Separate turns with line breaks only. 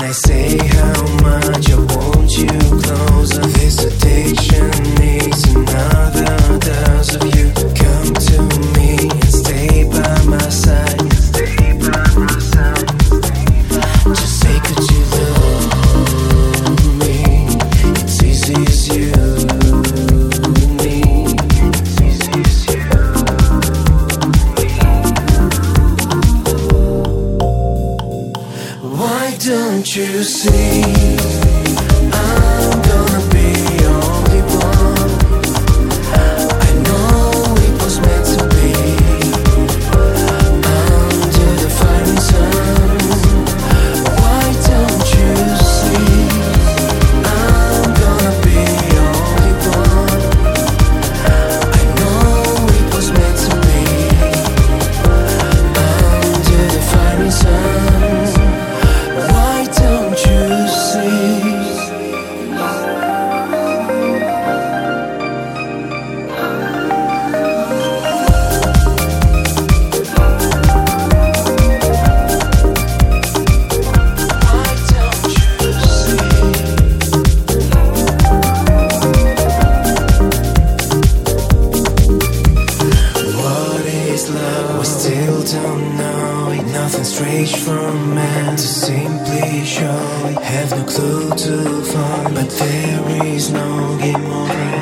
I say how much I want you closer. This addiction needs another dose of you. Come to me and stay by my side. Just say could you love me? It's easy as you and me. It's easy as you and me. Why don't you see? I'm gonna be your only one. I know it was meant to be. Under the fiery sun. Why don't you see? I'm gonna be your only one. I know it was meant to be. Under the fiery sun. Why don't you see? What is love? We still don't know it. Nothing strange from man to simply show it. Have no clue to find, but there is no game over.